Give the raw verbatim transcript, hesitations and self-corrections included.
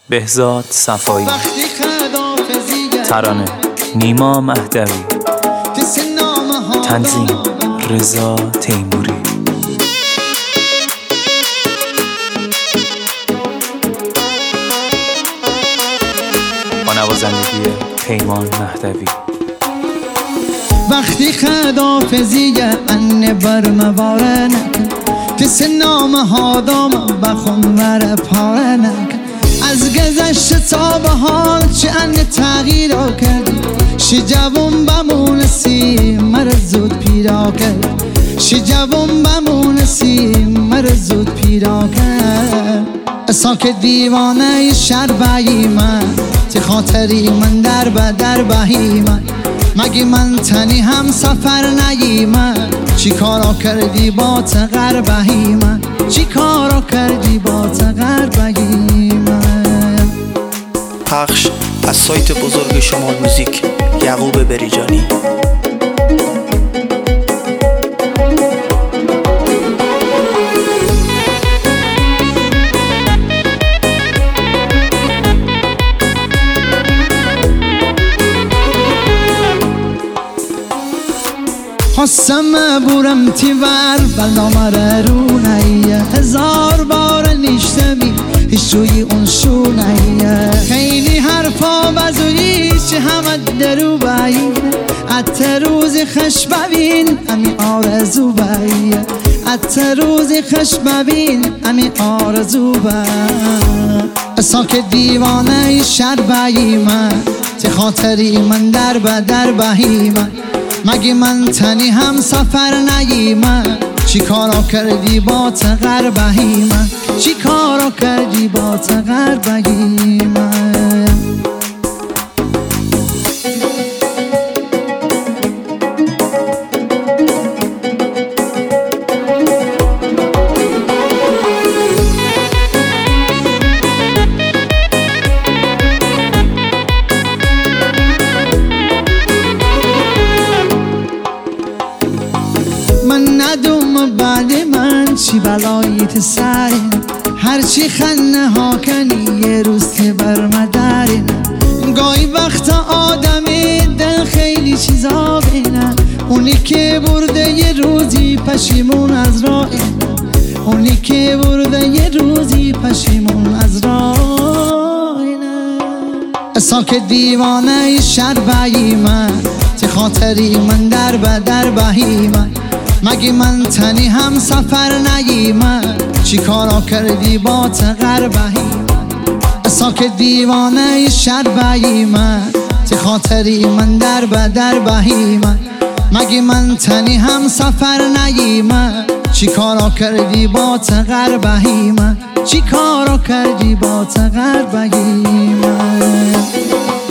بهزاد صفایی، ترانه نیما مهدوی، تنظیم رضا تیموری. با نوازندگی پیمان مهدوی. وقتی خدافزی ان برمواره نکن، کس نامه ها دام بخون ور پاره نکن. از گذشت تا به حال چه ان تغییر کرد، شی جوون بمونسی مر زود پیدا کرد، شی جوون بمونسی مر زود پیدا کرد. ساک دیوانه شربایی من، تی خاطری من در بدر بهی من. مگی من تنی هم سفر نگی من، چی کارا کردی با تغر بهی من، چی کارا کردی با تغر بهی من. پخش از سایت بزرگ شمال موزیک، یعقوب بریجانی. خواستم بورم تیور بلامر رونیه، هزار بار نیشتمی هیچ روی اون شونیه. خیلی حرفا بزویی چه همه درو باییه، حتی روزی خش ببین امی آرزو باییه، حتی روزی خش ببین امی آرزو باییه. ساک دیوانه شربایی من، تی خاطری من در بدر بهی من. مگی من تنی هم سفر نگی من، چی کارا کردی با تغر بهی من، چی کارا کردی با تغر بهی من. من ندوم بعد من چی بلایت سرین، هرچی خنه ها کنی یه روز که برمدارین. گاهی وقت آدمی دل خیلی چیزا بینه، اونی که برده یه روزی پشیمون از راه، اونی که برده یه روزی پشیمون از راه. ساک دیوانه شربایی من، تی خاطری من در بدر بهی من. مگی من تنی هم سفر نگی من، چی کارا کردی با تغر بهی من. ساک دیوانه شربایی من، تی خاطری من در بدر بهی من. مگی من تنی هم سفر نگی من، چی کارا کردی با تغر بهی من، چی کارا کردی با تغر بهی من.